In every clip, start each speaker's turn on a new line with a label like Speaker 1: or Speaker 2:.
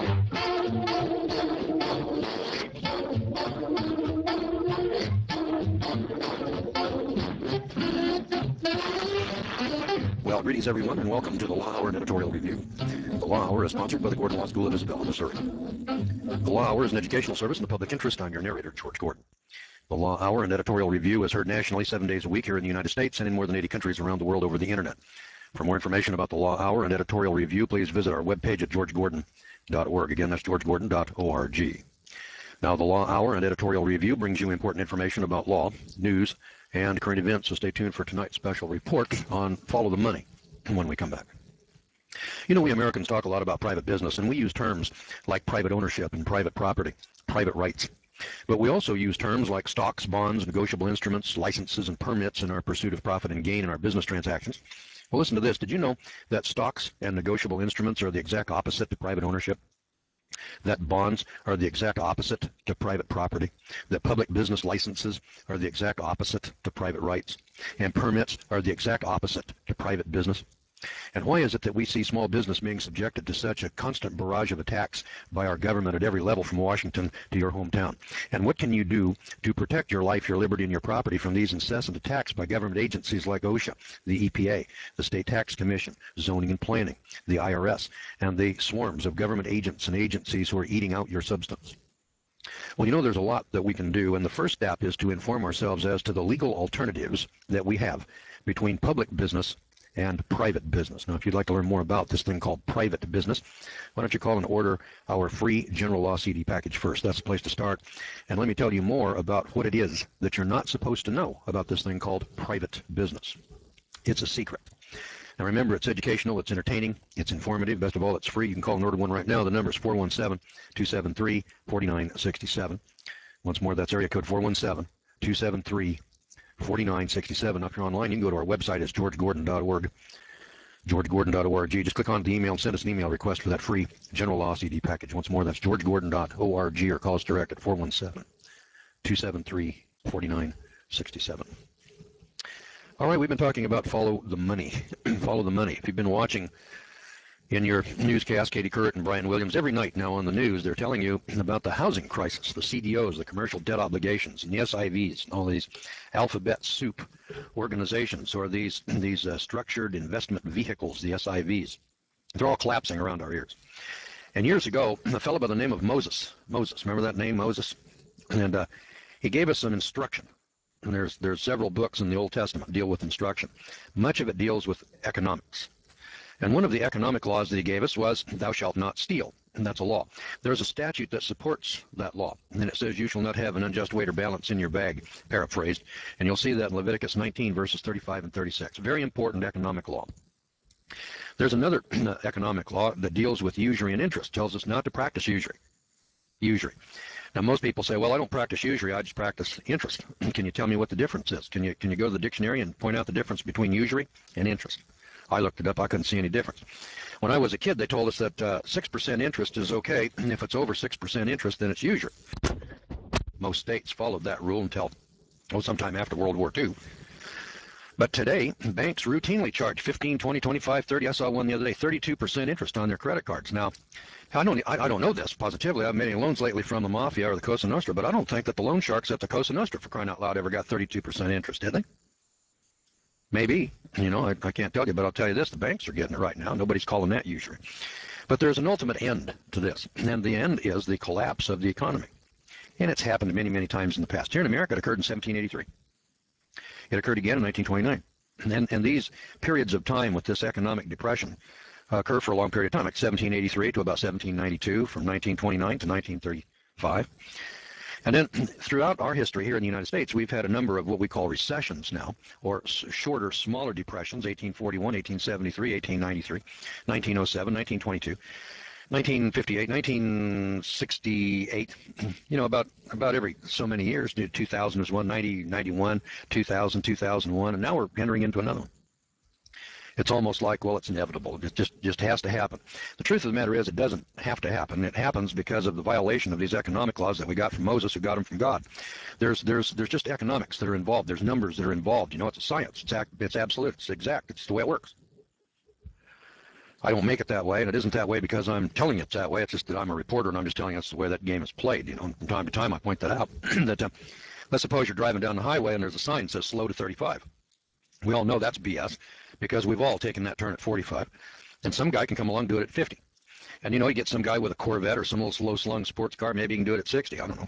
Speaker 1: Well, greetings everyone, and welcome to the Law Hour and Editorial Review. The Law Hour is sponsored by the Gordon Law School of Isabella, Missouri. The Law Hour is an educational service in the public interest. I'm your narrator, George Gordon. The Law Hour and Editorial Review is heard nationally 7 days a week here in the United States and in more than 80 countries around the world over the internet. For more information about the Law Hour and Editorial Review, please visit our webpage at georgegordon.org. Again, that's georgegordon.org. Now, the Law Hour and Editorial Review brings you important information about law, news, and current events, so stay tuned for tonight's special report on Follow the Money when we come back. You know, we Americans talk a lot about private business, and we use terms like private ownership and private property, private rights. But we also use terms like stocks, bonds, negotiable instruments, licenses, and permits in our pursuit of profit and gain in our business transactions. Well, listen to this. Did you know that stocks and negotiable instruments are the exact opposite to private ownership? That bonds are the exact opposite to private property, that public business licenses are the exact opposite to private rights, and permits are the exact opposite to private business. And why is it that we see small business being subjected to such a constant barrage of attacks by our government at every level from Washington to your hometown? And what can you do to protect your life, your liberty, and your property from these incessant attacks by government agencies like OSHA, the EPA, the State Tax Commission, Zoning and Planning, the IRS, and the swarms of government agents and agencies who are eating out your substance? Well, you know, there's a lot that we can do, and the first step is to inform ourselves as to the legal alternatives that we have between public business and private business. Now, if you'd like to learn more about this thing called private business, why don't you call and order our free General Law CD package first? That's the place to start. And let me tell you more about what it is that you're not supposed to know about this thing called private business. It's a secret. Now, remember, it's educational, it's entertaining, it's informative. Best of all, it's free. You can call and order one right now. The number is 417-273-4967. Once more, that's area code 417-273-4967. If you're online, you can go to our website. It's georgegordon.org. georgegordon.org. Just click on the email and send us an email request for that free General Law CD package. Once more, that's georgegordon.org, or call us direct at 417-273-4967. All right, we've been talking about follow the money. Follow the money. If you've been watching in your newscast, Katie Couric and Brian Williams, every night now on the news, they're telling you about the housing crisis, the CDOs, the commercial debt obligations, and the SIVs, and all these alphabet soup organizations, or these structured investment vehicles, the SIVs. They're all collapsing around our ears. And years ago, a fellow by the name of Moses, remember that name, Moses? And he gave us some instruction. And there's several books in the Old Testament that deal with instruction. Much of it deals with economics. And one of the economic laws that he gave us was, thou shalt not steal. And that's a law. There's a statute that supports that law. And it says, you shall not have an unjust weight or balance in your bag, paraphrased. And you'll see that in Leviticus 19, verses 35 and 36. Very important economic law. There's another economic law that deals with usury and interest. Tells us not to practice usury. Now, most people say, well, I don't practice usury, I just practice interest. Can you tell me what the difference is? Can you go to the dictionary and point out the difference between usury and interest? I looked it up. I couldn't see any difference. When I was a kid, they told us that 6% interest is okay. If it's over 6% interest, then it's usury. Most states followed that rule until sometime after World War II. But today, banks routinely charge 15, 20, 25, 30. I saw one the other day, 32% interest on their credit cards. Now, I don't know this positively. I haven't made any loans lately from the Mafia or the Cosa Nostra, but I don't think that the loan sharks at the Cosa Nostra, for crying out loud, ever got 32% interest, did they? Maybe. You know, I can't tell you, but I'll tell you this. The banks are getting it right now. Nobody's calling that usury. But there's an ultimate end to this, and the end is the collapse of the economy. And it's happened many, many times in the past. Here in America, it occurred in 1783. It occurred again in 1929. And these periods of time with this economic depression occur for a long period of time, like 1783 to about 1792, from 1929 to 1935. And then throughout our history here in the United States, we've had a number of what we call recessions now, or shorter, smaller depressions, 1841, 1873, 1893, 1907, 1922. 1958, 1968, you know, about every so many years. 2000 was one, 90, 91, 2000, 2001, and now we're entering into another one. It's almost like, well, it's inevitable. It just has to happen. The truth of the matter is it doesn't have to happen. It happens because of the violation of these economic laws that we got from Moses, who got them from God. There's just economics that are involved. There's numbers that are involved. You know, it's a science. It's absolute. It's exact. It's the way it works. I don't make it that way, and it isn't that way because I'm telling it that way. It's just that I'm a reporter, and I'm just telling us the way that game is played. You know, from time to time, I point that out. that let's suppose you're driving down the highway, and there's a sign that says slow to 35. We all know that's BS because we've all taken that turn at 45, and some guy can come along and do it at 50. And you know, you get some guy with a Corvette or some little slow-slung sports car, maybe he can do it at 60. I don't know.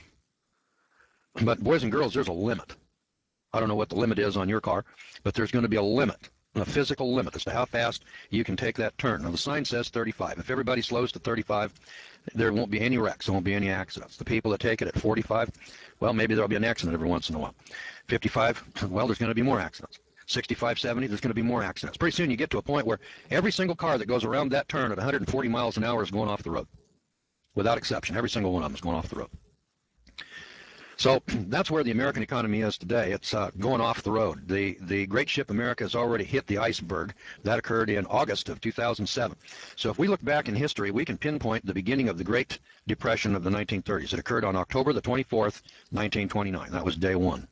Speaker 1: But boys and girls, there's a limit. I don't know what the limit is on your car, but there's going to be a limit, a physical limit as to how fast you can take that turn. Now, the sign says 35. If everybody slows to 35, there won't be any wrecks. There won't be any accidents. The people that take it at 45, well, maybe there'll be an accident every once in a while. 55, well, there's going to be more accidents. 65, 70, there's going to be more accidents. Pretty soon you get to a point where every single car that goes around that turn at 140 miles an hour is going off the road. Without exception, every single one of them is going off the road. So that's where the American economy is today. It's going off the road. The great ship America has already hit the iceberg. That occurred in August of 2007. So if we look back in history, we can pinpoint the beginning of the Great Depression of the 1930s. It occurred on October the 24th, 1929. That was day one.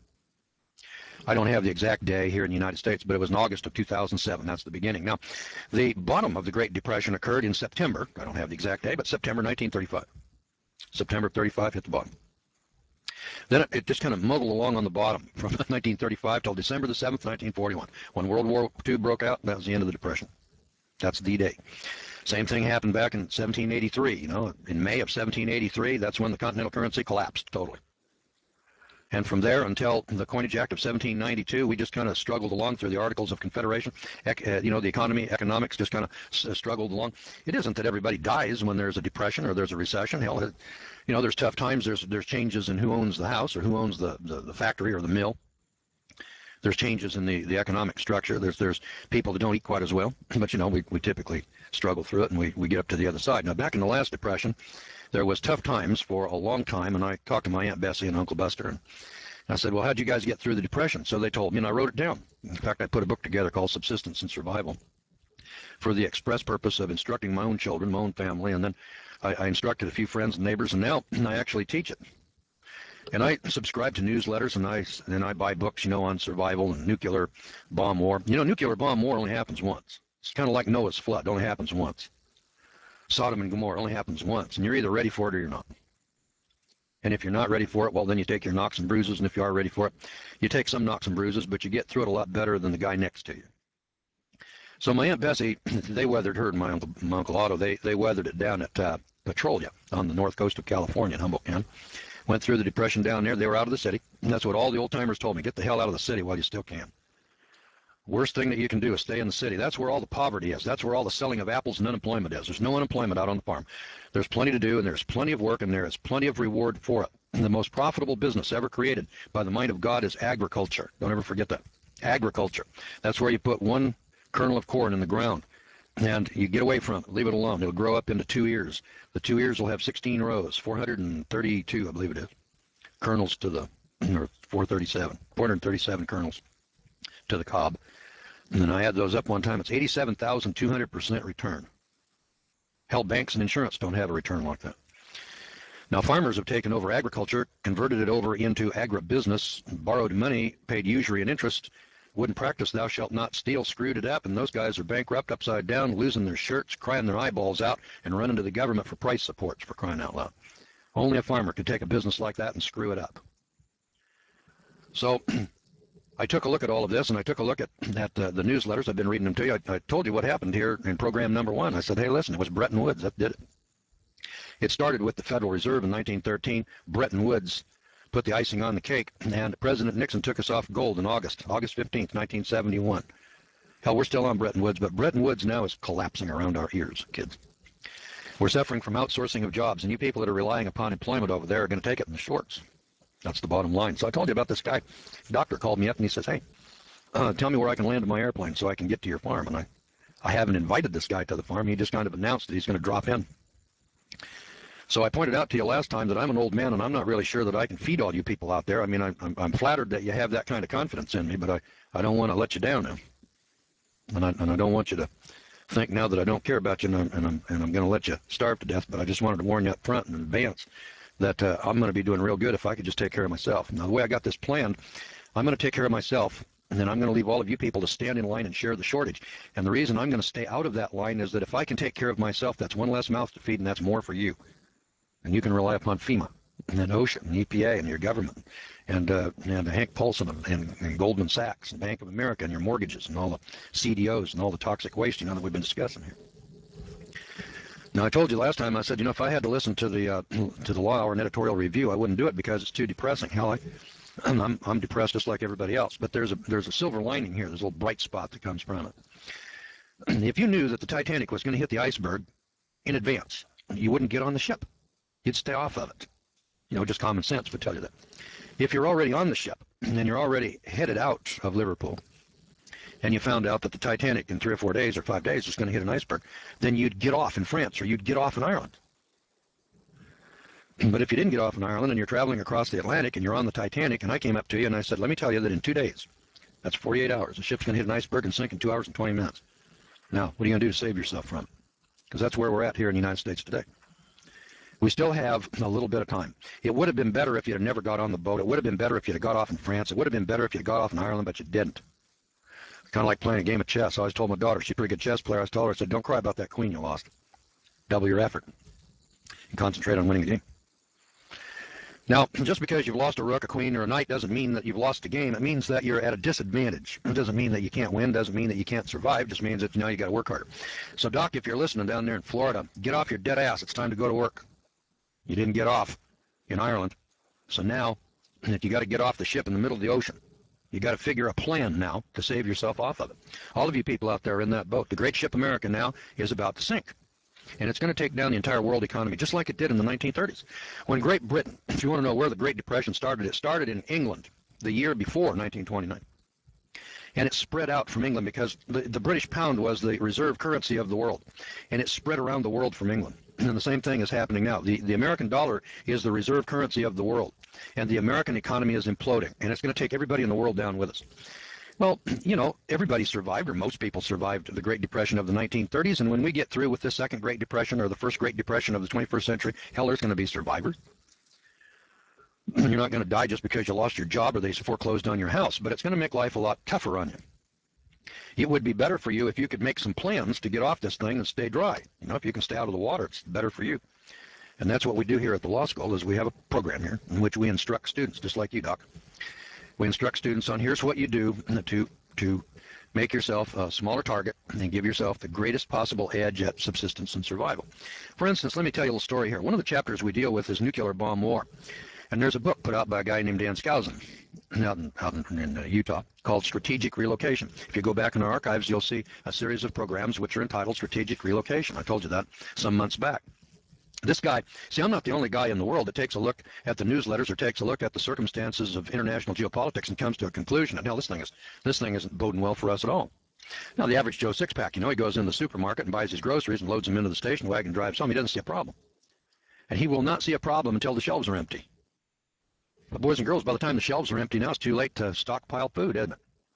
Speaker 1: I don't have the exact day here in the United States, but it was in August of 2007. That's the beginning. Now, the bottom of the Great Depression occurred in September. I don't have the exact day, but September 1935. September 35 hit the bottom. Then it just kind of muddled along on the bottom from 1935 till December the 7th, 1941. When World War II broke out, that was the end of the Depression. That's the day. Same thing happened back in 1783. You know, in May of 1783, that's when the continental currency collapsed totally. And from there until the Coinage Act of 1792, we just kind of struggled along through the Articles of Confederation. You know, the economics just kind of struggled along. It isn't that everybody dies when there's a depression or there's a recession. Hell, you know, there's tough times. There's changes in who owns the house or who owns the factory or the mill. There's changes in the economic structure. There's people that don't eat quite as well. But, you know, we typically struggle through it and we get up to the other side. Now, back in the last depression, there was tough times for a long time, and I talked to my Aunt Bessie and Uncle Buster, and I said, well, how'd you guys get through the Depression? So they told me, and I wrote it down. In fact, I put a book together called Subsistence and Survival for the express purpose of instructing my own children, my own family, and then I instructed a few friends and neighbors, and now I actually teach it. And I subscribe to newsletters, and I buy books, you know, on survival and nuclear bomb war. You know, nuclear bomb war only happens once. It's kind of like Noah's flood. It only happens once. Sodom and Gomorrah only happens once, and you're either ready for it or you're not. And if you're not ready for it, well, then you take your knocks and bruises, and if you are ready for it, you take some knocks and bruises, but you get through it a lot better than the guy next to you. So my Aunt Bessie, they weathered her, and my Uncle Otto, they weathered it down at Petrolia on the north coast of California in Humboldt County. Went through the Depression down there. They were out of the city, and that's what all the old-timers told me. Get the hell out of the city while you still can. Worst thing that you can do is stay in the city. That's where all the poverty is. That's where all the selling of apples and unemployment is. There's no unemployment out on the farm. There's plenty to do, and there's plenty of work, and there is plenty of reward for it. And the most profitable business ever created by the mind of God is agriculture. Don't ever forget that. Agriculture. That's where you put one kernel of corn in the ground, and you get away from it. Leave it alone. It'll grow up into 2 ears. The 2 ears will have 16 rows, 432, I believe it is, kernels to the, or 437 kernels to the cob. And then I had those up one time. It's 87,200% return. Hell, banks and insurance don't have a return like that. Now, farmers have taken over agriculture, converted it over into agribusiness, borrowed money, paid usury and interest, wouldn't practice thou shalt not steal, screwed it up, and those guys are bankrupt, upside down, losing their shirts, crying their eyeballs out, and running to the government for price supports, for crying out loud. Only a farmer could take a business like that and screw it up. So I took a look at all of this, and I took a look at the newsletters. I've been reading them to you. I told you what happened here in program number 1. I said, hey, listen, it was Bretton Woods that did it. It started with the Federal Reserve in 1913. Bretton Woods put the icing on the cake, and President Nixon took us off gold in August 15th, 1971. Hell, we're still on Bretton Woods, but Bretton Woods now is collapsing around our ears, kids. We're suffering from outsourcing of jobs, and you people that are relying upon employment over there are going to take it in the shorts. That's the bottom line. So I told you about this guy. The doctor called me up, and he says, hey, tell me where I can land my airplane so I can get to your farm. And I haven't invited this guy to the farm. He just kind of announced that he's going to drop in. So I pointed out to you last time that I'm an old man, and I'm not really sure that I can feed all you people out there. I mean, I'm flattered that you have that kind of confidence in me, but I don't want to let you down now. And I don't want you to think now that I don't care about you, and I'm going to let you starve to death. But I just wanted to warn you up front in advance that I'm going to be doing real good if I could just take care of myself. Now, the way I got this planned, I'm going to take care of myself and then I'm going to leave all of you people to stand in line and share the shortage. And the reason I'm going to stay out of that line is that if I can take care of myself, that's one less mouth to feed, and that's more for you. And you can rely upon FEMA and OSHA and EPA and your government and Hank Paulson and Goldman Sachs and Bank of America and your mortgages and all the CDOs and all the toxic waste, that we've been discussing here. Now, I told you last time, I said, if I had to listen to the Law Hour and editorial review, I wouldn't do it because it's too depressing. Hell, I'm depressed just like everybody else. But there's a silver lining here. There's a little bright spot that comes from it. If you knew that the Titanic was going to hit the iceberg in advance, you wouldn't get on the ship. You'd stay off of it. Just common sense would tell you that. If you're already on the ship and you're already headed out of Liverpool, and you found out that the Titanic in 3 or 4 days or 5 days was going to hit an iceberg, then you'd get off in France or you'd get off in Ireland. But if you didn't get off in Ireland and you're traveling across the Atlantic and you're on the Titanic, and I came up to you and I said, let me tell you that in 2 days, that's 48 hours, the ship's going to hit an iceberg and sink in 2 hours and 20 minutes. Now, what are you going to do to save yourself from it? Because that's where we're at here in the United States today. We still have a little bit of time. It would have been better if you had never got on the boat. It would have been better if you had got off in France. It would have been better if you had got off in Ireland, but you didn't. Kind of like playing a game of chess. I always told my daughter, she's a pretty good chess player. I told her, I said, don't cry about that queen you lost. Double your effort and concentrate on winning the game. Now, just because you've lost a rook, a queen, or a knight doesn't mean that you've lost the game. It means that you're at a disadvantage. It doesn't mean that you can't win. It doesn't mean that you can't survive. It just means that now you got to work harder. So, Doc, if you're listening down there in Florida, get off your dead ass. It's time to go to work. You didn't get off in Ireland. So now that you got to get off the ship in the middle of the ocean, you got to figure a plan now to save yourself off of it. All of you people out there in that boat, the great ship America now is about to sink. And it's going to take down the entire world economy, just like it did in the 1930s. When Great Britain, if you want to know where the Great Depression started, it started in England the year before 1929. And it spread out from England because the British pound was the reserve currency of the world. And it spread around the world from England. And the same thing is happening now. The American dollar is the reserve currency of the world. And the American economy is imploding. And it's going to take everybody in the world down with us. Well, everybody survived, or most people survived the Great Depression of the 1930s. And when we get through with this second Great Depression or the first Great Depression of the 21st century, hell, there's going to be survivors. You're not going to die just because you lost your job or they foreclosed on your house, but it's going to make life a lot tougher on you. It would be better for you if you could make some plans to get off this thing and stay dry. If you can stay out of the water, it's better for you. And that's what we do here at the law school, is we have a program here in which we instruct students, just like you, Doc. We instruct students on here's what you do to make yourself a smaller target and give yourself the greatest possible edge at subsistence and survival. For instance, let me tell you a little story here. One of the chapters we deal with is nuclear bomb war. And there's a book put out by a guy named Dan Skousen out in Utah called Strategic Relocation. If you go back in our archives, you'll see a series of programs which are entitled Strategic Relocation. I told you that some months back. This guy, see, I'm not the only guy in the world that takes a look at the newsletters or takes a look at the circumstances of international geopolitics and comes to a conclusion that, hell, this thing isn't boding well for us at all. Now, the average Joe Sixpack, he goes in the supermarket and buys his groceries and loads them into the station wagon and drives home. He doesn't see a problem. And he will not see a problem until the shelves are empty. But boys and girls, by the time the shelves are empty now, it's too late to stockpile food, isn't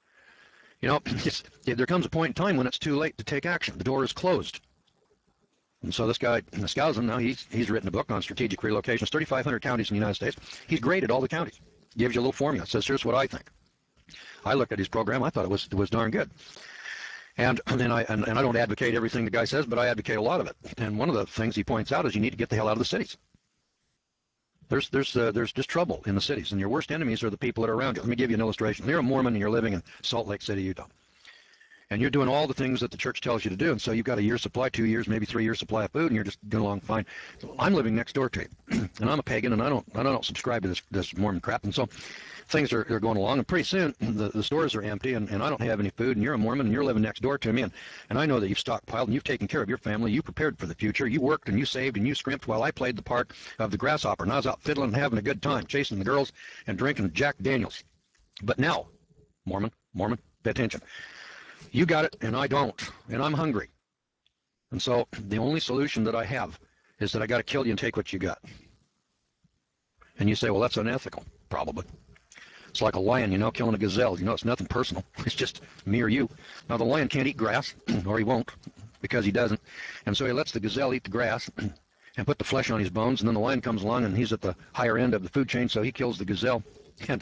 Speaker 1: it? There comes a point in time when it's too late to take action. The door is closed. And so this guy, Skousen, now he's written a book on strategic relocation. It's 3,500 counties in the United States. He's graded all the counties. Gives you a little formula. Says, here's what I think. I looked at his program. I thought it was darn good. And I don't advocate everything the guy says, but I advocate a lot of it. And one of the things he points out is you need to get the hell out of the cities. There's just trouble in the cities, and your worst enemies are the people that are around you. Let me give you an illustration. You're a Mormon and you're living in Salt Lake City, Utah. And you're doing all the things that the church tells you to do, and so you've got a year's supply, 2 years, maybe 3 years supply of food, and you're just going along fine. I'm living next door to you, and I'm a pagan, and I don't subscribe to this Mormon crap, and so things are going along, and pretty soon the stores are empty, and I don't have any food, and you're a Mormon, and you're living next door to me, and I know that you've stockpiled, and you've taken care of your family, you prepared for the future, you worked, and you saved, and you scrimped while I played the part of the grasshopper, and I was out fiddling and having a good time, chasing the girls and drinking Jack Daniels. But now, Mormon, pay attention. You got it, and I don't, and I'm hungry. And so the only solution that I have is that I got to kill you and take what you got. And you say, well, that's unethical. Probably. It's like a lion, killing a gazelle. It's nothing personal. It's just me or you. Now, the lion can't eat grass, or he won't, because he doesn't. And so he lets the gazelle eat the grass and put the flesh on his bones, and then the lion comes along, and he's at the higher end of the food chain, so he kills the gazelle. And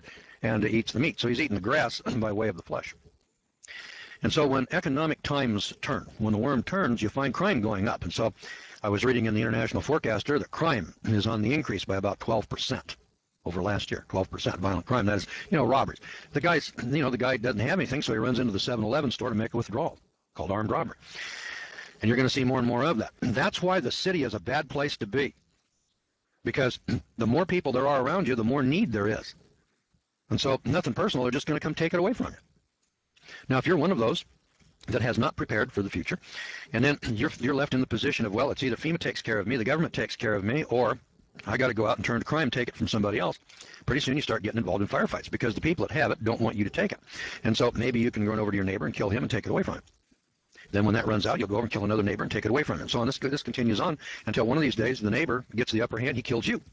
Speaker 1: and eats the meat. So he's eating the grass by way of the flesh. And so when economic times turn, when the worm turns, you find crime going up. And so I was reading in the International Forecaster that crime is on the increase by about 12% over last year. 12% violent crime. That is, robberies. The guy doesn't have anything, so he runs into the 7-Eleven store to make a withdrawal, called armed robbery. And you're going to see more and more of that. And that's why the city is a bad place to be. Because the more people there are around you, the more need there is. And so nothing personal, they're just going to come take it away from you. Now, if you're one of those that has not prepared for the future, and then you're left in the position of, well, it's either FEMA takes care of me, the government takes care of me, or I got to go out and turn to crime, take it from somebody else. Pretty soon you start getting involved in firefights because the people that have it don't want you to take it. And so maybe you can run over to your neighbor and kill him and take it away from him. Then when that runs out, you'll go over and kill another neighbor and take it away from him. So on this continues on until one of these days the neighbor gets the upper hand, he kills you.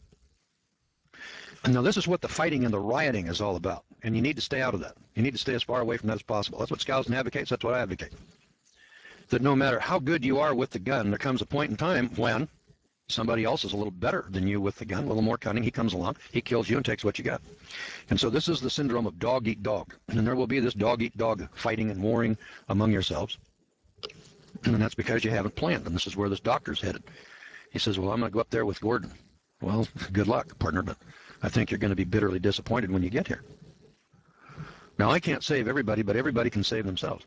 Speaker 1: Now, this is what the fighting and the rioting is all about, and you need to stay out of that. You need to stay as far away from that as possible. That's what Skousen advocates. That's what I advocate. That no matter how good you are with the gun, there comes a point in time when somebody else is a little better than you with the gun, a little more cunning. He comes along, he kills you and takes what you got. And so this is the syndrome of dog eat dog. And there will be this dog eat dog fighting and warring among yourselves. And that's because you haven't planned. And this is where this doctor's headed. He says, well, I'm going to go up there with Gordon. Well, good luck, partner, but I think you're going to be bitterly disappointed when you get here. Now, I can't save everybody, but everybody can save themselves.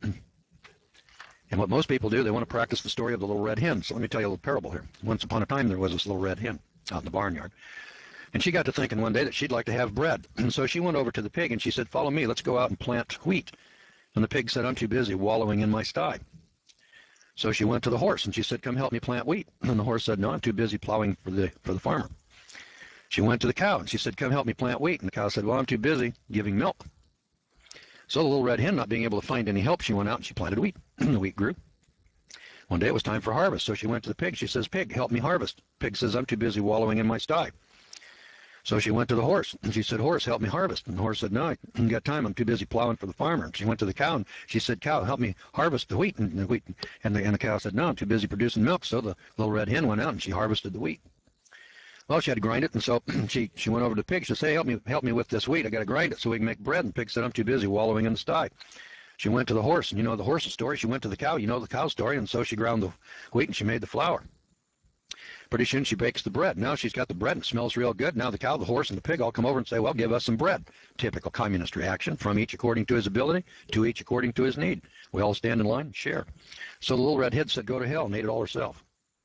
Speaker 1: And what most people do, they want to practice the story of the little red hen. So let me tell you a little parable here. Once upon a time, there was this little red hen out in the barnyard. And she got to thinking one day that she'd like to have bread. And so she went over to the pig and she said, follow me, let's go out and plant wheat. And the pig said, I'm too busy wallowing in my sty. So she went to the horse and she said, come help me plant wheat. And the horse said, no, I'm too busy plowing for the farmer. She went to the cow and she said, come help me plant wheat. And the cow said, well, I'm too busy giving milk. So the little red hen, not being able to find any help, she went out and she planted wheat. And the wheat grew. One day it was time for harvest. So she went to the pig. She says, pig, help me harvest. Pig says, I'm too busy wallowing in my sty. So she went to the horse and she said, horse, help me harvest. And the horse said, no, I haven't got time. I'm too busy plowing for the farmer. And she went to the cow and she said, cow, help me harvest the wheat. And the cow said, no, I'm too busy producing milk. So the little red hen went out and she harvested the wheat. Well, she had to grind it, and so she went over to the pig. She said, hey, help me with this wheat. I got to grind it so we can make bread. And the pig said, I'm too busy wallowing in the sty. She went to the horse, and you know the horse's story. She went to the cow, you know the cow's story, and so she ground the wheat and she made the flour. Pretty soon she bakes the bread. Now she's got the bread and it smells real good. Now the cow, the horse, and the pig all come over and say, well, give us some bread. Typical communist reaction, from each according to his ability, to each according to his need. We all stand in line and share. So the little red hen said, go to hell, and ate it all herself.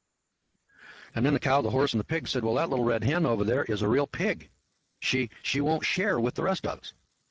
Speaker 1: And then the cow, the horse, and the pig said, well, that little red hen over there is a real pig. She won't share with the rest of us.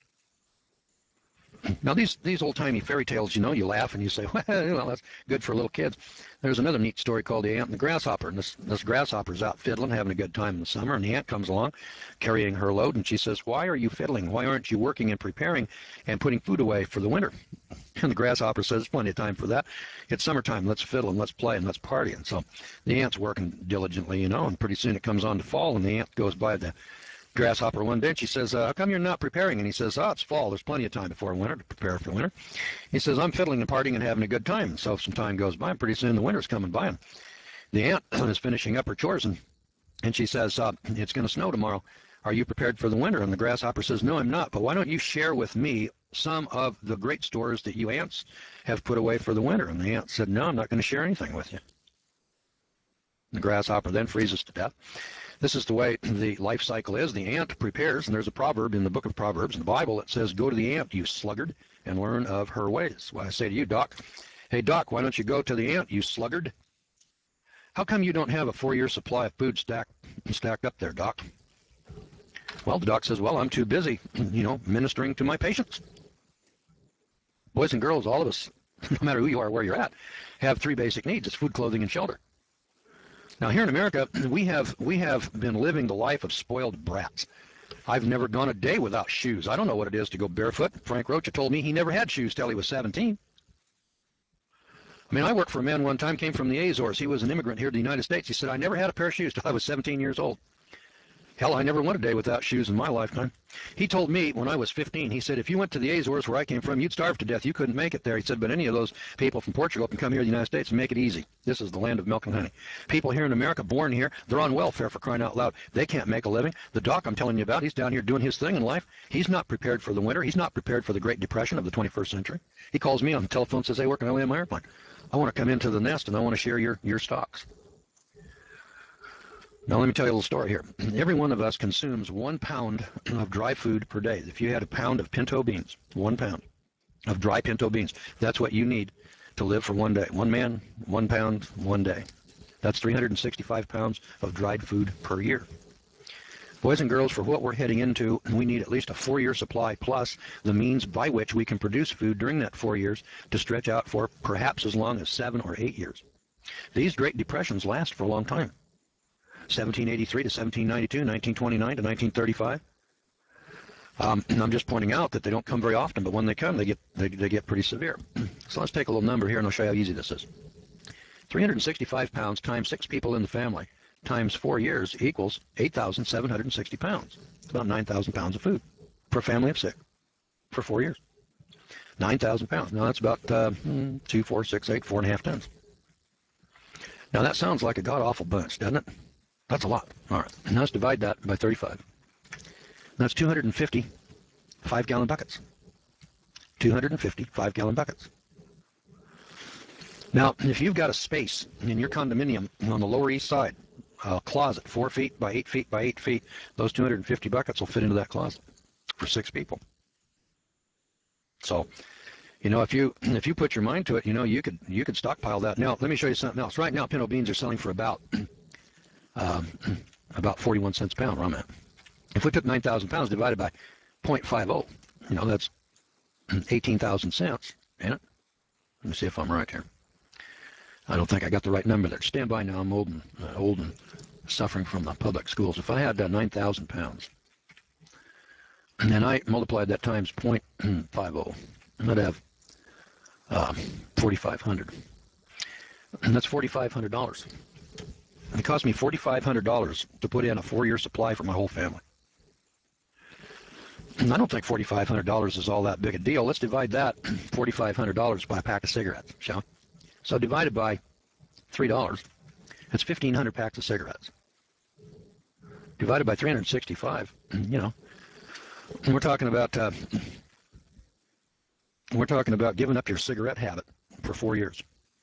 Speaker 1: Now, these old-timey fairy tales, you laugh and you say, well, that's good for little kids. There's another neat story called The Ant and the Grasshopper. And this grasshopper's out fiddling, having a good time in the summer, and the ant comes along carrying her load, and she says, why are you fiddling? Why aren't you working and preparing and putting food away for the winter? And the grasshopper says, there's plenty of time for that. It's summertime. Let's fiddle and let's play and let's party. And so the ant's working diligently, and pretty soon it comes on to fall, and the ant goes by the grasshopper one day, and she says, how come you're not preparing? And he says, it's fall. There's plenty of time before winter to prepare for winter. He says, I'm fiddling and partying and having a good time. And so some time goes by, and pretty soon the winter's coming by, and the ant is finishing up her chores, and she says, it's going to snow tomorrow. Are you prepared for the winter? And the grasshopper says, no, I'm not. But why don't you share with me some of the great stores that you ants have put away for the winter? And the ant said, no, I'm not going to share anything with you. The grasshopper then freezes to death. This is the way the life cycle is. The ant prepares, and there's a proverb in the book of Proverbs in the Bible that says, go to the ant, you sluggard, and learn of her ways. Well, I say to you, Doc, hey, Doc, why don't you go to the ant, you sluggard? How come you don't have a 4-year supply of food stacked up there, Doc? Well, the doc says, well, I'm too busy, ministering to my patients. Boys and girls, all of us, no matter who you are, where you're at, have 3 basic needs. It's food, clothing, and shelter. Now, here in America, we have been living the life of spoiled brats. I've never gone a day without shoes. I don't know what it is to go barefoot. Frank Rocha told me he never had shoes till he was 17. I mean, I worked for a man one time, came from the Azores. He was an immigrant here to the United States. He said, I never had a pair of shoes till I was 17 years old. Hell, I never went a day without shoes in my lifetime. He told me when I was 15, he said, if you went to the Azores where I came from, you'd starve to death. You couldn't make it there. He said, but any of those people from Portugal can come here to the United States and make it easy. This is the land of milk and honey. People here in America, born here, they're on welfare for crying out loud. They can't make a living. The doc I'm telling you about, he's down here doing his thing in life. He's not prepared for the winter. He's not prepared for the Great Depression of the 21st century. He calls me on the telephone and says, hey, where can I land my airplane? I want to come into the nest and I want to share your stocks. Now, let me tell you a little story here. Every one of us consumes 1 pound of dry food per day. If you had a pound of pinto beans, 1 pound of dry pinto beans, that's what you need to live for one day. One man, 1 pound, 1 day. That's 365 pounds of dried food per year. Boys and girls, for what we're heading into, we need at least a 4-year supply plus the means by which we can produce food during that 4 years to stretch out for perhaps as long as 7 or 8 years. These Great Depressions last for a long time. 1783 to 1792, 1929 to 1935. And I'm just pointing out that they don't come very often, but when they come, they get pretty severe. So let's take a little number here, and I'll show you how easy this is. 365 pounds times 6 people in the family times 4 years equals 8,760 pounds. It's about 9,000 pounds of food for a family of 6 for 4 years. 9,000 pounds. Now that's about 2, 4, 6, 8, 4.5 tons. Now that sounds like a god-awful bunch, doesn't it? That's a lot. All right. Now let's divide that by 35. That's 250 5-gallon buckets. 250 5-gallon buckets. Now, if you've got a space in your condominium on the Lower East Side, a closet 4 feet by 8 feet by 8 feet, those 250 buckets will fit into that closet for 6 people. So, you know, if you put your mind to it, you know, you could stockpile that. Now, let me show you something else. Right now, pinto beans are selling for about 41 cents a pound where I'm at. If we took 9,000 pounds divided by 0.50, you know, that's 18,000 cents. Ain't it? Let me see if I'm right here. I don't think I got the right number there. Stand by now. I'm old and suffering from the public schools. If I had 9,000 pounds, and then I multiplied that times 0.50, I'd have 4,500. And that's $4,500. It cost me $4,500 to put in a 4-year supply for my whole family. And I don't think $4,500 is all that big a deal. Let's divide that $4,500 by a pack of cigarettes, shall we? So divided by $3, that's 1,500 packs of cigarettes. Divided by 365, you know, we're talking about giving up your cigarette habit for 4 years.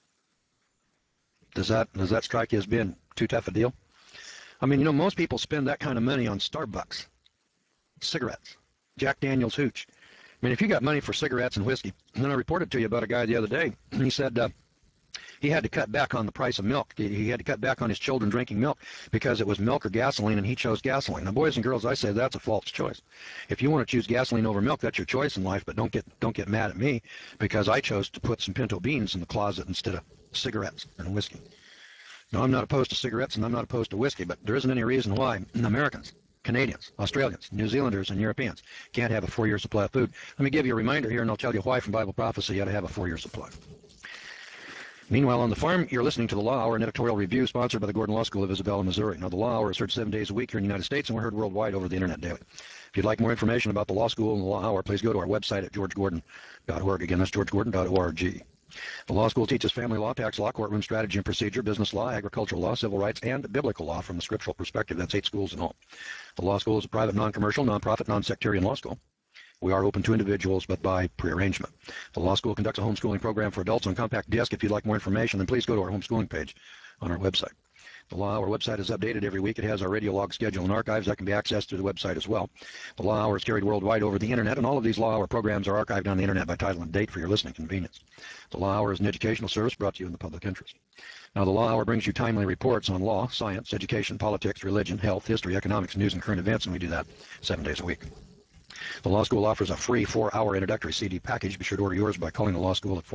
Speaker 1: Does that strike you as being too tough a deal? I mean, you know, most people spend that kind of money on Starbucks, cigarettes, Jack Daniel's hooch. I mean, if you got money for cigarettes and whiskey, and then I reported to you about a guy the other day, and he said he had to cut back on the price of milk. He had to cut back on his children drinking milk because it was milk or gasoline, and he chose gasoline. Now, boys and girls, I say that's a false choice. If you want to choose gasoline over milk, that's your choice in life, but don't get mad at me because I chose to put some pinto beans in the closet instead of cigarettes and whiskey. Now, I'm not opposed to cigarettes and I'm not opposed to whiskey, but there isn't any reason why Americans, Canadians, Australians, New Zealanders, and Europeans can't have a 4-year supply of food. Let me give you a reminder here, and I'll tell you why from Bible prophecy you ought to have a 4-year supply. Meanwhile, on the farm, you're listening to the Law Hour, an editorial review sponsored by the Gordon Law School of Isabella, Missouri. Now, the Law Hour is heard 7 days a week here in the United States, and we're heard worldwide over the Internet daily. If you'd like more information about the Law School and the Law Hour, please go to our website at georgegordon.org. Again, that's georgegordon.org. The law school teaches family law, tax law, courtroom strategy and procedure, business law, agricultural law, civil rights, and biblical law from the scriptural perspective. That's 8 schools in all. The law school is a private, non-commercial, non-profit, non-sectarian law school. We are open to individuals, but by prearrangement. The law school conducts a homeschooling program for adults on compact disc. If you'd like more information, then please go to our homeschooling page on our website. The Law Hour website is updated every week. It has our radio log schedule and archives that can be accessed through the website as well. The Law Hour is carried worldwide over the Internet, and all of these Law Hour programs are archived on the Internet by title and date for your listening convenience. The Law Hour is an educational service brought to you in the public interest. Now, the Law Hour brings you timely reports on law, science, education, politics, religion, health, history, economics, news, and current events, and we do that 7 days a week. The Law School offers a free 4-hour introductory CD package. Be sure to order yours by calling the Law School at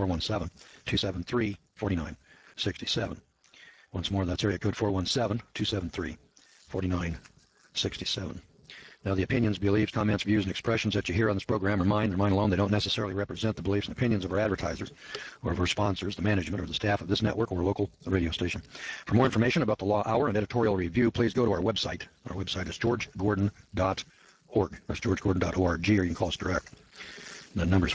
Speaker 1: 417-273-4967. Once more, that's area code 417-273-4967. Now, the opinions, beliefs, comments, views, and expressions that you hear on this program are mine. They're mine alone. They don't necessarily represent the beliefs and opinions of our advertisers or of our sponsors, the management, or the staff of this network or local radio station. For more information about the Law Hour and editorial review, please go to our website. Our website is georgegordon.org. That's georgegordon.org, or you can call us direct. The number is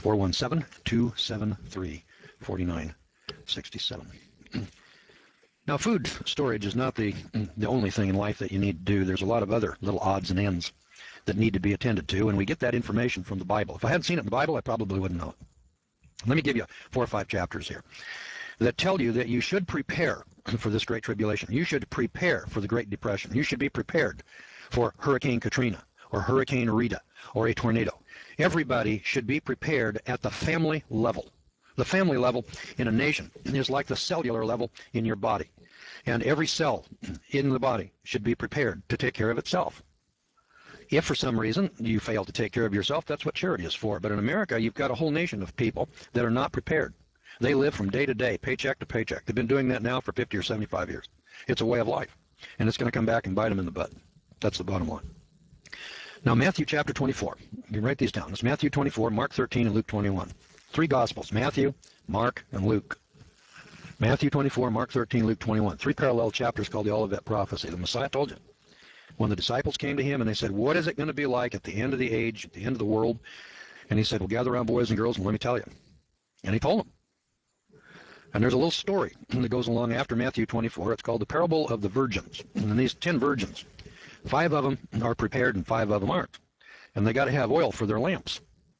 Speaker 1: 417-273-4967. Now, food storage is not the only thing in life that you need to do. There's a lot of other little odds and ends that need to be attended to, and we get that information from the Bible. If I hadn't seen it in the Bible, I probably wouldn't know it. Let me give you 4 or 5 chapters here that tell you that you should prepare for this great tribulation. You should prepare for the Great Depression. You should be prepared for Hurricane Katrina or Hurricane Rita or a tornado. Everybody should be prepared at the family level. The family level in a nation is like the cellular level in your body. And every cell in the body should be prepared to take care of itself. If for some reason you fail to take care of yourself, that's what charity is for. But in America, you've got a whole nation of people that are not prepared. They live from day to day, paycheck to paycheck. They've been doing that now for 50 or 75 years. It's a way of life. And it's going to come back and bite them in the butt. That's the bottom line. Now, Matthew chapter 24. You can write these down. It's Matthew 24, Mark 13, and Luke 21. 3 Gospels, Matthew, Mark, and Luke. Matthew 24, Mark 13, Luke 21. 3 parallel chapters called the Olivet Prophecy. The Messiah told you. When the disciples came to him and they said, what is it going to be like at the end of the age, at the end of the world? And he said, well, gather around, boys and girls, and let me tell you. And he told them. And there's a little story that goes along after Matthew 24. It's called the Parable of the Virgins. And these 10 virgins, 5 of them are prepared and 5 of them aren't. And they got to have oil for their lamps.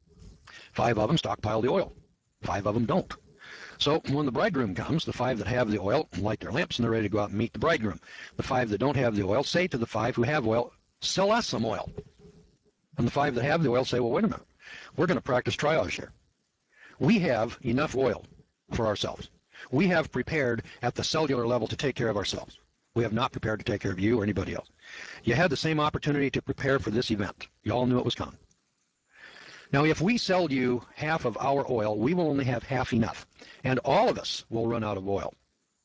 Speaker 1: 5 of them stockpile the oil. 5 of them don't. So when the bridegroom comes, the 5 that have the oil light their lamps and they're ready to go out and meet the bridegroom. The 5 that don't have the oil say to the 5 who have oil, sell us some oil. And the 5 that have the oil say, well, wait a minute. We're going to practice triage here. We have enough oil for ourselves. We have prepared at the cellular level to take care of ourselves. We have not prepared to take care of you or anybody else. You had the same opportunity to prepare for this event. You all knew it was coming. Now, if we sell you half of our oil, we will only have half enough, and all of us will run out of oil.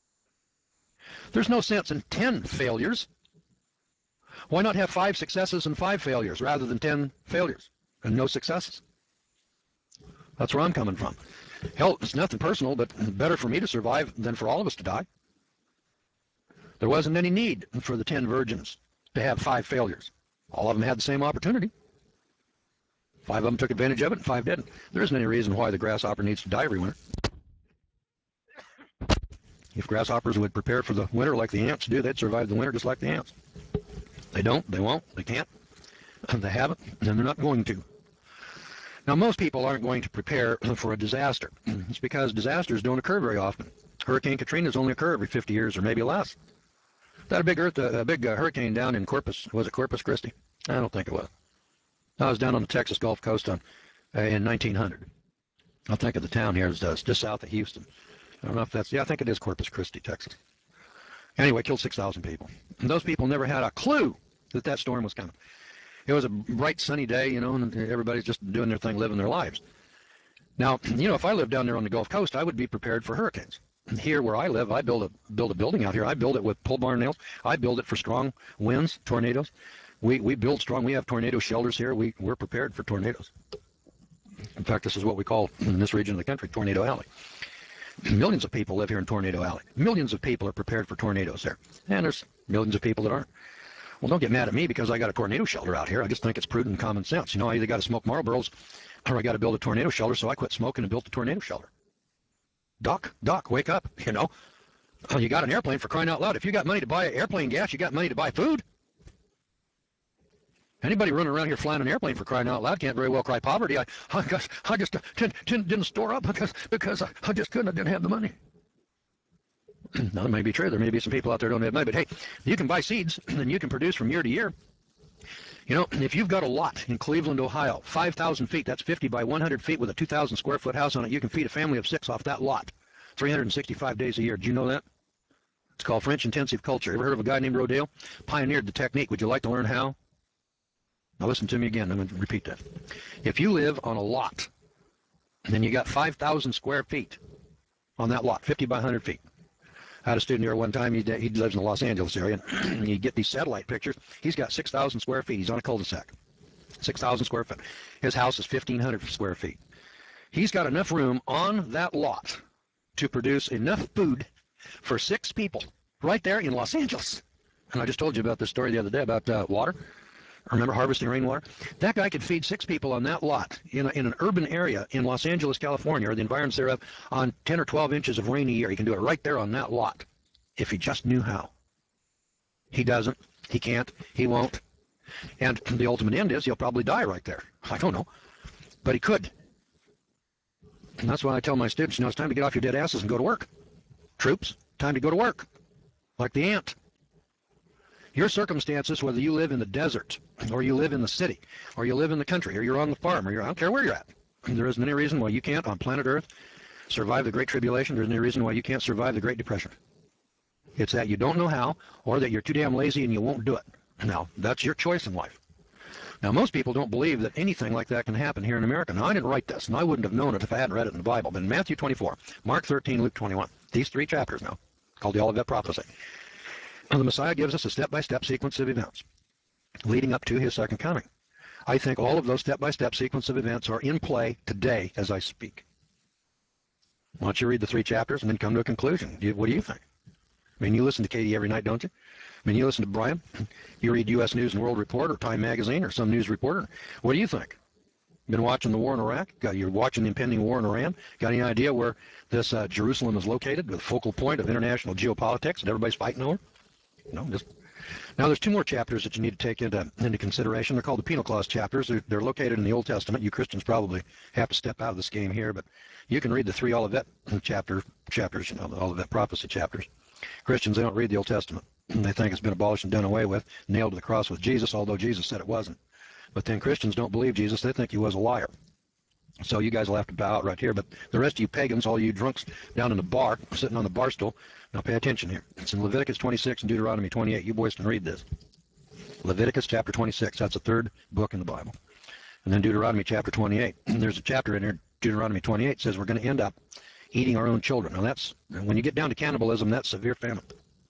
Speaker 1: There's no sense in 10 failures. Why not have 5 successes and 5 failures rather than 10 failures and no successes? That's where I'm coming from. Hell, it's nothing personal, but better for me to survive than for all of us to die. There wasn't any need for the 10 virgins to have 5 failures. All of them had the same opportunity. 5 of them took advantage of it and 5 didn't. There isn't any reason why the grasshopper needs to die every winter. If grasshoppers would prepare for the winter like the ants do, they'd survive the winter just like the ants. They don't, they won't, they can't, they haven't, and they're not going to. Now, most people aren't going to prepare for a disaster. It's because disasters don't occur very often. Hurricane Katrina's only occur every 50 years or maybe less. That a big hurricane down in Corpus, was it Corpus Christi? I don't think it was. I was down on the Texas Gulf Coast in 1900. I'll think of the town here, it's just south of Houston. I don't know if that's, yeah, I think it is Corpus Christi, Texas. Anyway, killed 6,000 people. And those people never had a clue that that storm was coming. It was a bright, sunny day, you know, and everybody's just doing their thing, living their lives. Now, you know, if I lived down there on the Gulf Coast, I would be prepared for hurricanes. Here where I live, I build a building out here. I build it with pole barn nails. I build it for strong winds, tornadoes. We build strong. We have tornado shelters here. We're prepared for tornadoes. In fact, this is what we call, in this region of the country, Tornado Alley. Millions of people live here in Tornado Alley. Millions of people are prepared for tornadoes there. And there's millions of people that aren't. Well, don't get mad at me because I got a tornado shelter out here. I just think it's prudent and common sense. You know, I either got to smoke Marlboros or I got to build a tornado shelter, so I quit smoking and built a tornado shelter. Doc, wake up, you know. You got an airplane, for crying out loud. If you got money to buy airplane gas, you got money to buy food. Anybody running around here flying an airplane, for crying out loud, can't very well cry poverty. I just didn't store up because I just couldn't. I didn't have the money. Now, that may be true. There may be some people out there who don't have money, but hey, you can buy seeds and you can produce from year to year. You know, if you've got a lot in Cleveland, Ohio, 5,000 feet, that's 50 by 100 feet with a 2,000 square foot house on it, you can feed a family of 6 off that lot, 365 days a year. Did you know that? It's called French intensive culture. Ever heard of a guy named Rodale? Pioneered the technique. Would you like to learn how? Now listen to me again. I'm going to repeat that. If you live on a lot, then you got 5,000 square feet on that lot, 50 by 100 feet. I had a student here one time. He lives in the Los Angeles area. And you get these satellite pictures. He's got 6,000 square feet. He's on a cul-de-sac. 6,000 square foot. His house is 1,500 square feet. He's got enough room on that lot to produce enough food for 6 people right there in Los Angeles. And I just told you about this story the other day about water. Remember harvesting rainwater? That guy could feed 6 people on that lot in an urban area in Los Angeles, California, or the environs thereof, on 10 or 12 inches of rain a year. He can do it right there on that lot if he just knew how. He doesn't. He can't. He won't. And the ultimate end is he'll probably die right there. I don't know. But he could. And that's why I tell my students, it's time to get off your dead asses and go to work. Troops, time to go to work. Like the ant. Your circumstances, whether you live in the desert, or you live in the city, or you live in the country, or you're on the farm, or I don't care where you're at. There isn't any reason why you can't, on planet Earth, survive the Great Tribulation. There's any reason why you can't survive the Great Depression. It's that you don't know how, or that you're too damn lazy and you won't do it. Now, that's your choice in life. Now, most people don't believe that anything like that can happen here in America. Now, I didn't write this, and I wouldn't have known it if I hadn't read it in the Bible. But in Matthew 24, Mark 13, Luke 21, these 3 chapters now, called the Olivet Prophecy. And the Messiah gives us a step-by-step sequence of events leading up to his second coming. I think all of those step-by-step sequence of events are in play today as I speak. Why don't you read the 3 chapters and then come to a conclusion? What do you think? I mean, you listen to Katie every night, don't you? I mean, you listen to Brian. You read U.S. News and World Report or Time Magazine or some news reporter. What do you think? Been watching the war in Iraq? You're watching the impending war in Iran? Got any idea where this Jerusalem is located, the focal point of international geopolitics that everybody's fighting over? No, just now. There's 2 more chapters that you need to take into consideration. They're called the Penal Clause chapters. They're located in the Old Testament. You Christians probably have to step out of this game here, but you can read the 3 Olivet chapters. The Olivet Prophecy chapters. Christians, they don't read the Old Testament. They think it's been abolished and done away with, nailed to the cross with Jesus, although Jesus said it wasn't. But then Christians don't believe Jesus. They think he was a liar. So you guys will have to bow out right here. But the rest of you pagans, all you drunks down in the bar, sitting on the bar stool, now pay attention here. It's in Leviticus 26 and Deuteronomy 28. You boys can read this. Leviticus chapter 26. That's the 3rd book in the Bible. And then Deuteronomy chapter 28. There's a chapter in here, Deuteronomy 28, says we're going to end up eating our own children. Now that's, when you get down to cannibalism, that's severe famine.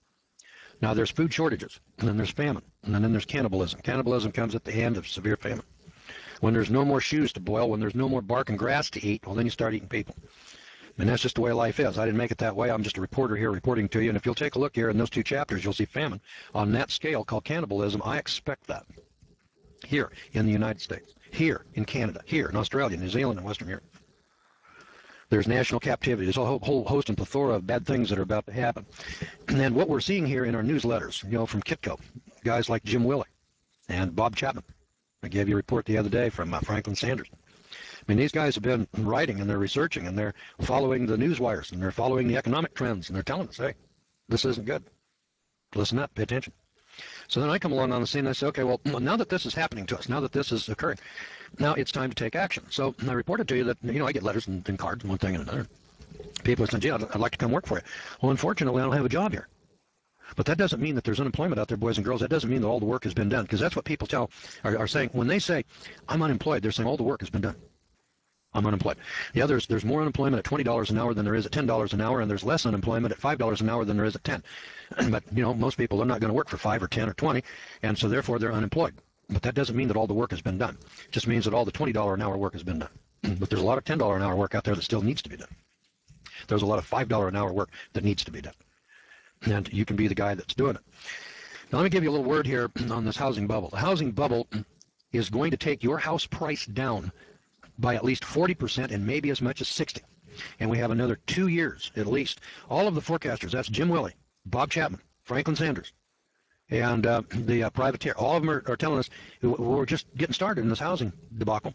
Speaker 1: Now there's food shortages, and then there's famine, and then there's cannibalism. Cannibalism comes at the end of severe famine. When there's no more shoes to boil, when there's no more bark and grass to eat, well, then you start eating people. And that's just the way life is. I didn't make it that way. I'm just a reporter here reporting to you. And if you'll take a look here in those 2 chapters, you'll see famine on that scale called cannibalism. I expect that here in the United States, here in Canada, here in Australia, New Zealand, and Western Europe. There's national captivity. There's a whole host and plethora of bad things that are about to happen. And then what we're seeing here in our newsletters, from Kitco, guys like Jim Willey and Bob Chapman. I gave you a report the other day from Franklin Sanders. I mean, these guys have been writing and they're researching and they're following the news wires and they're following the economic trends and they're telling us, hey, this isn't good. Listen up, pay attention. So then I come along on the scene and I say, okay, well, now that this is happening to us, now that this is occurring, now it's time to take action. So I reported to you that, I get letters and cards and one thing and another. People say, gee, I'd like to come work for you. Well, unfortunately, I don't have a job here. But that doesn't mean that there's unemployment out there, boys and girls. That doesn't mean that all the work has been done, because that's what people are saying. When they say, I'm unemployed, they're saying all the work has been done. I'm unemployed. Yeah, there's more unemployment at $20 an hour than there is at $10 an hour, and there's less unemployment at $5 an hour than there is at 10. But, most people are not going to work for 5 or 10 or 20, and so therefore they're unemployed. But that doesn't mean that all the work has been done. It just means that all the $20 an hour work has been done. But there's a lot of $10 an hour work out there that still needs to be done. There's a lot of $5 an hour work that needs to be done. And you can be the guy that's doing it. Now, let me give you a little word here on this housing bubble. The housing bubble is going to take your house price down by at least 40% and maybe as much as 60%. And we have another 2 years at least. All of the forecasters, that's Jim Willey, Bob Chapman, Franklin Sanders, and the privateer, all of them are telling us we're just getting started in this housing debacle.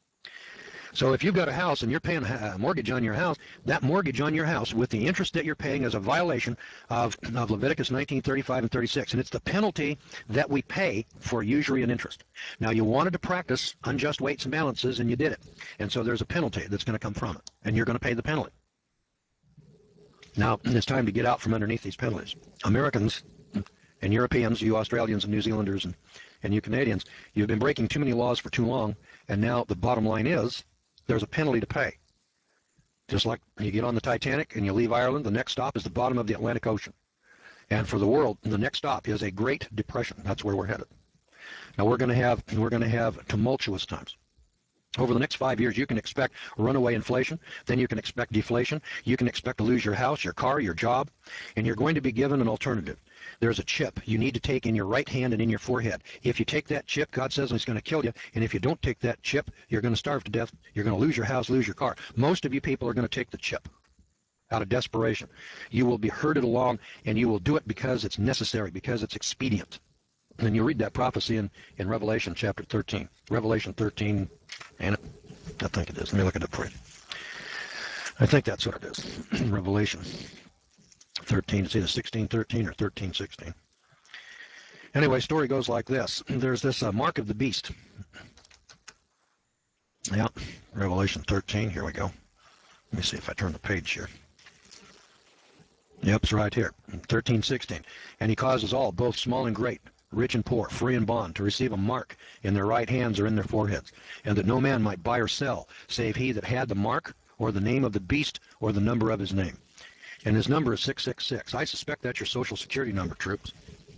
Speaker 1: So if you've got a house and you're paying a mortgage on your house, that mortgage on your house with the interest that you're paying is a violation of Leviticus 19:35 and 36. And it's the penalty that we pay for usury and interest. Now, you wanted to practice unjust weights and balances, and you did it. And so there's a penalty that's going to come from it, and you're going to pay the penalty. Now, it's time to get out from underneath these penalties. Americans and Europeans, you Australians and New Zealanders and you Canadians, you've been breaking too many laws for too long, and now the bottom line is there's a penalty to pay. Just like you get on the Titanic and you leave Ireland, the next stop is the bottom of the Atlantic Ocean. And for the world, the next stop is a Great Depression. That's where we're headed. Now we're going to have tumultuous times. Over the next 5 years, you can expect runaway inflation. Then you can expect deflation. You can expect to lose your house, your car, your job, and you're going to be given an alternative. There's a chip you need to take in your right hand and in your forehead. If you take that chip, God says it's going to kill you. And if you don't take that chip, you're going to starve to death. You're going to lose your house, lose your car. Most of you people are going to take the chip out of desperation. You will be herded along, and you will do it because it's necessary, because it's expedient. And you read that prophecy in Revelation chapter 13. Revelation 13, and I think it is. Let me look it up for you. I think that's what it is. Revelation 13. It's either 16:13 or 13:16. Anyway, story goes like this. There's this mark of the beast. Yeah, Revelation 13. Here we go. Let me see if I turn the page here. Yep, it's right here. 13:16. And he causes all, both small and great, rich and poor, free and bond, to receive a mark in their right hands or in their foreheads, and that no man might buy or sell, save he that had the mark, or the name of the beast, or the number of his name. And his number is 666. I suspect that's your Social Security number, troops.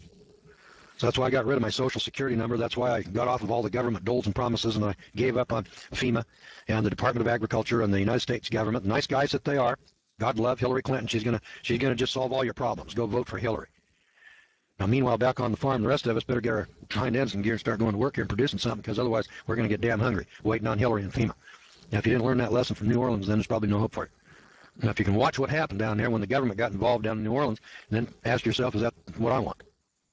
Speaker 1: So that's why I got rid of my Social Security number. That's why I got off of all the government doles and promises, and I gave up on FEMA and the Department of Agriculture and the United States government. Nice guys that they are. God love Hillary Clinton. She's gonna just solve all your problems. Go vote for Hillary. Now, meanwhile, back on the farm, the rest of us better get our hind ends in gear and start going to work here and producing something, because otherwise we're going to get damn hungry waiting on Hillary and FEMA. Now, if you didn't learn that lesson from New Orleans, then there's probably no hope for you. Now, if you can watch what happened down there when the government got involved down in New Orleans, then ask yourself, is that what I want?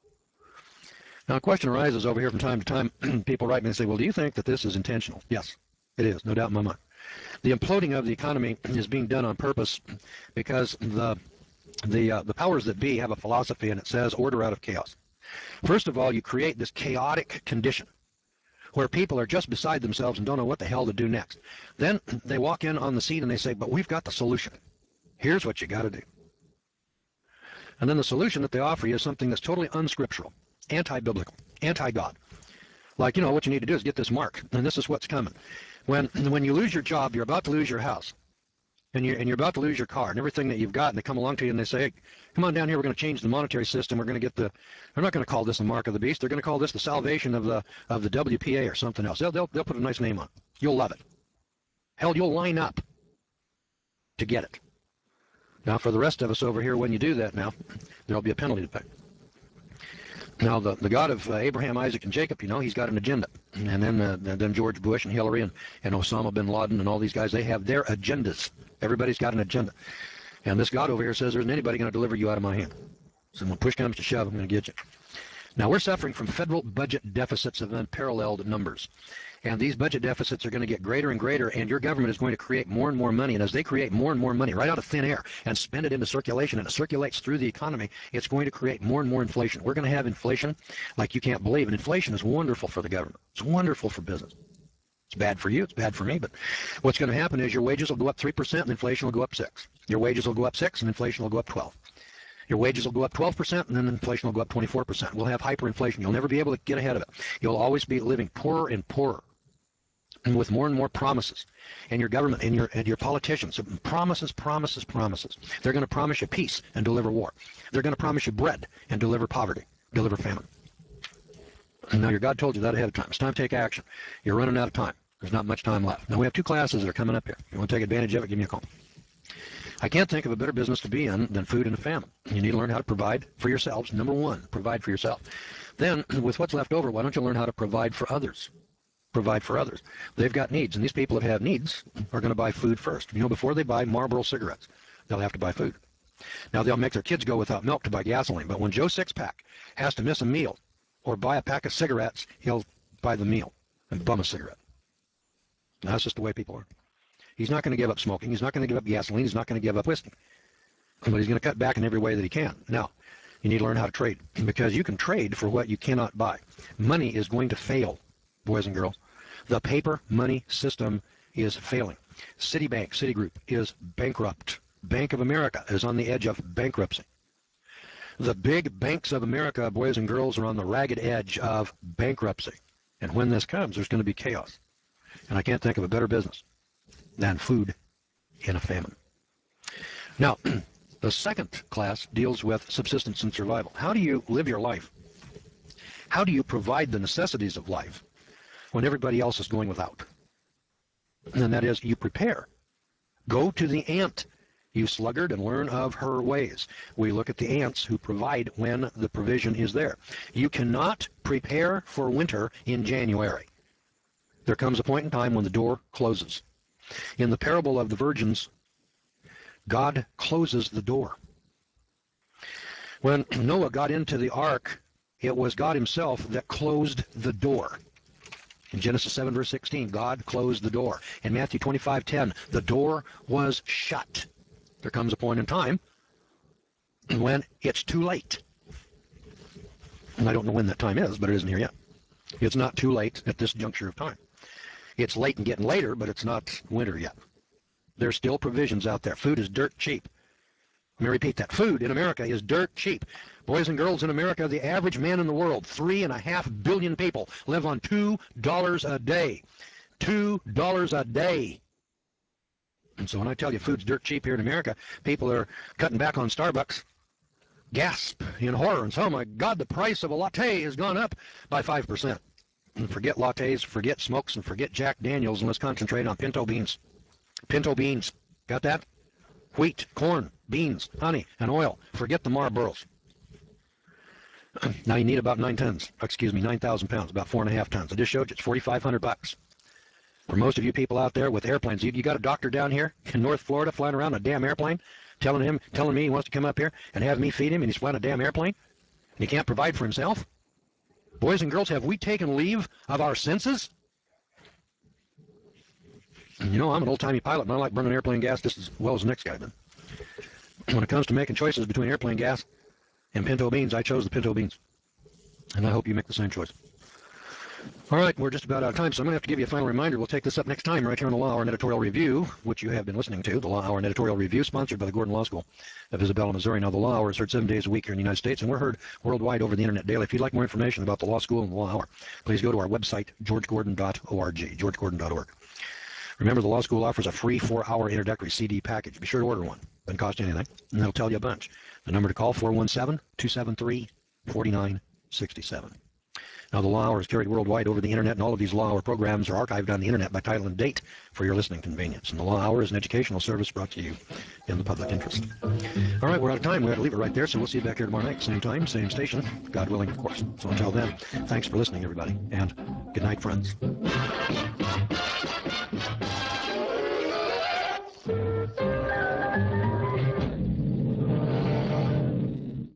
Speaker 1: Now, a question arises over here from time to time. People write me and say, well, do you think that this is intentional? Yes, it is, no doubt in my mind. The imploding of the economy is being done on purpose because the powers that be have a philosophy, and it says order out of chaos. First of all, you create this chaotic condition where people are just beside themselves and don't know what the hell to do next. Then they walk in on the scene and they say, but we've got the solution. Here's what you got to do. And then the solution that they offer you is something that's totally unscriptural, anti-biblical, anti-God. Like, you know, what you need to do is get this mark, and this is what's coming. When you lose your job, you're about to lose your house. And you're about to lose your car and everything that you've got, and they come along to you and they say, hey, come on down here, we're going to change the monetary system. We're going to get they're not going to call this the mark of the beast. They're going to call this the salvation of the WPA or something else. They'll put a nice name on it. You'll love it. Hell, you'll line up to get it. Now, for the rest of us over here, when you do that now, there'll be a penalty to pay. Now, the God of Abraham, Isaac, and Jacob, you know, he's got an agenda. And then George Bush and Hillary and Osama bin Laden and all these guys, they have their agendas. Everybody's got an agenda. And this God over here says there isn't anybody going to deliver you out of my hand. So when push comes to shove, I'm going to get you. Now, we're suffering from federal budget deficits of unparalleled numbers. And these budget deficits are going to get greater and greater, and your government is going to create more and more money. And as they create more and more money right out of thin air and spend it into circulation, and it circulates through the economy, it's going to create more and more inflation. We're going to have inflation like you can't believe. And inflation is wonderful for the government. It's wonderful for business. It's bad for you. It's bad for me. But what's going to happen is your wages will go up 3% and inflation will go up 6%. Your wages will go up 6% and inflation will go up 12%. Your wages will go up 12% and then inflation will go up 24%. We'll have hyperinflation. You'll never be able to get ahead of it. You'll always be living poorer and poorer, and with more and more promises. And your government and your politicians, promises. They're going to promise you peace and deliver war. They're going to promise you bread and deliver poverty, deliver famine. And now your God told you that ahead of time. It's time to take action. You're running out of time. There's not much time left. Now we have 2 classes that are coming up here. If you want to take advantage of it, give me a call. I can't think of a better business to be in than food and a famine. You need to learn how to provide for yourselves. Number 1, provide for yourself. Then, with what's left over, why don't you learn how to provide for others? Provide for others. They've got needs, and these people that have needs are going to buy food first. You know, before they buy Marlboro cigarettes, they'll have to buy food. Now, they'll make their kids go without milk to buy gasoline, but when Joe Sixpack has to miss a meal or buy a pack of cigarettes, he'll buy the meal and bum a cigarette. Now, that's just the way people are. He's not going to give up smoking. He's not going to give up gasoline. He's not going to give up whiskey. But he's going to cut back in every way that he can. Now, you need to learn how to trade, because you can trade for what you cannot buy. Money is going to fail, boys and girls. The paper money system is failing. Citigroup is bankrupt. Bank of America is on the edge of bankruptcy. The big banks of America, boys and girls, are on the ragged edge of bankruptcy. And when this comes, there's going to be chaos. And I can't think of a better business than food in a famine. Now, the second class deals with subsistence and survival. How do you live your life How do you provide the necessities of life when everybody else is going without? And that is, you prepare. Go to the ant, you sluggard, and learn of her ways. We look at the ants who provide when the provision is there. You cannot prepare for winter in January. There comes a point in time when the door closes. In the parable of the virgins, God closes the door. When Noah got into the ark, it was God himself that closed the door. In Genesis 7, verse 16, God closed the door. In Matthew 25:10, the door was shut. There comes a point in time when it's too late. And I don't know when that time is, but it isn't here yet. It's not too late at this juncture of time. It's late and getting later, but it's not winter yet. There's still provisions out there. Food is dirt cheap. Let me repeat that. Food in America is dirt cheap. Boys and girls in America, the average man in the world, 3.5 billion people, live on $2 a day. $2 a day. And so when I tell you food's dirt cheap here in America, people are cutting back on Starbucks. Gasp in horror and say, oh my God, the price of a latte has gone up by 5%. And forget lattes, forget smokes, and forget Jack Daniels, and let's concentrate on pinto beans. Pinto beans. Got that? Wheat, corn, beans, honey, and oil. Forget the Marlboros. Now you need about 9,000 pounds, about 4.5 tons. I just showed you it's $4,500. For most of you people out there with airplanes, you got a doctor down here in North Florida flying around a damn airplane, telling me he wants to come up here and have me feed him, and he's flying a damn airplane, and he can't provide for himself. Boys and girls, have we taken leave of our senses? You know, I'm an old-timey pilot, and I like burning airplane gas just as well as the next guy did. When it comes to making choices between airplane gas and pinto beans, I chose the pinto beans. And I hope you make the same choice. All right, we're just about out of time, so I'm going to have to give you a final reminder. We'll take this up next time right here on the Law Hour and Editorial Review, which you have been listening to, the Law Hour and Editorial Review, sponsored by the Gordon Law School of Isabella, Missouri. Now, the Law Hour is heard 7 days a week here in the United States, and we're heard worldwide over the Internet daily. If you'd like more information about the Law School and the Law Hour, please go to our website, georgegordon.org, georgegordon.org. Remember, the Law School offers a free 4-hour introductory CD package. Be sure to order one. Doesn't cost you anything, and they'll tell you a bunch. The number to call, 417-273-4967. Now, the Law Hour is carried worldwide over the Internet, and all of these Law Hour programs are archived on the Internet by title and date for your listening convenience. And the Law Hour is an educational service brought to you in the public interest. All right, we're out of time. We have to leave it right there, so we'll see you back here tomorrow night, same time, same station, God willing, of course. So until then, thanks for listening, everybody, and good night, friends.